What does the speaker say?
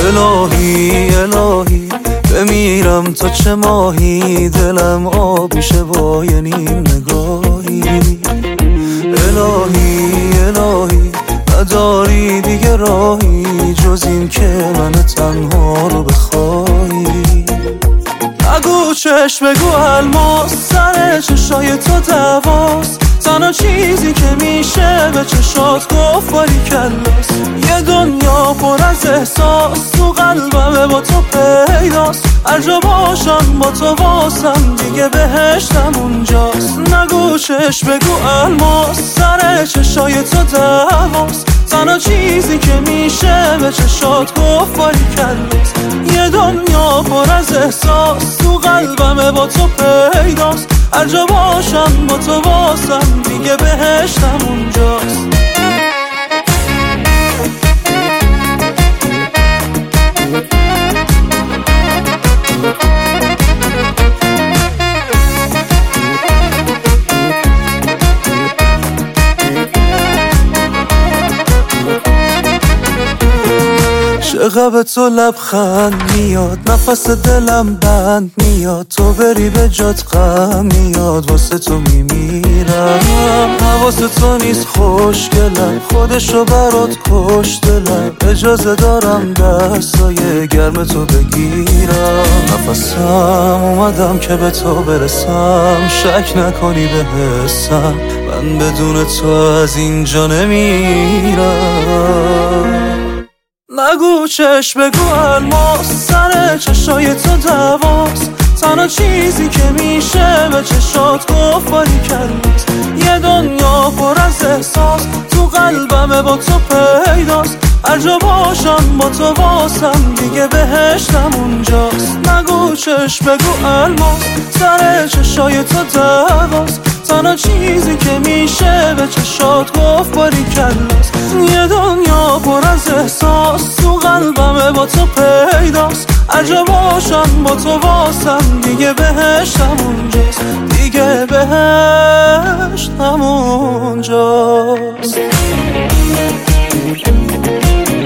الهی الهی بمیرم تا چه ماهی، دلم آبیشه با یه نیم نگاهی. الهی الهی نداری دیگه راهی جز این که من تنها رو بخوایی. نگو چشم بگو الماس، سر چشای تو دواست، تنها چیزی که میشه به چشات گفت باری کلاس. یه دنیا پر از احساس تو قلبم با تو پیداست، هر جا باشم با تو واسم دیگه بهشتم اونجاست. نگو چشم بگو الماس، سر چشای تو دواست، تنها چیزی که میشه به چشات گفت باری کلاس. یه دنیا پر از احساس تو قلبم با تو پیداست، هر جا باشم با تو واسم دیگه بهشتم اونجاست. چقدر تو لبخند میاد، نفس دلم بند میاد، تو بری به جات غم میاد، واسه تو میمیرم. حواس تو نیست خوشگلم، خودشو برات کش دلم، اجازه دارم دستای گرم تو بگیرم. نفسم اومدم که به تو برسم، شک نکنی به حسم، من بدون تو از اینجا نمیرم. نگو چشم بگو الماس، سر چشای تو دواست، تنها چیزی که میشه به چشات گفت باری کلاس. یه دنیا پر از احساس تو قلبم با تو پیداست، هر جا باشم با تو واسم دیگه بهشتم اونجاست. نگو چشم بگو الماس، سر چشای تو دواست، تنها چیزی که میشه به چشات گفت باری کلاس. یه دنیا پر از احساس تو قلبم با تو پیداست، هر جا باشم با تو واسم دیگه بهشتم اونجاست، دیگه بهشتم اونجاست.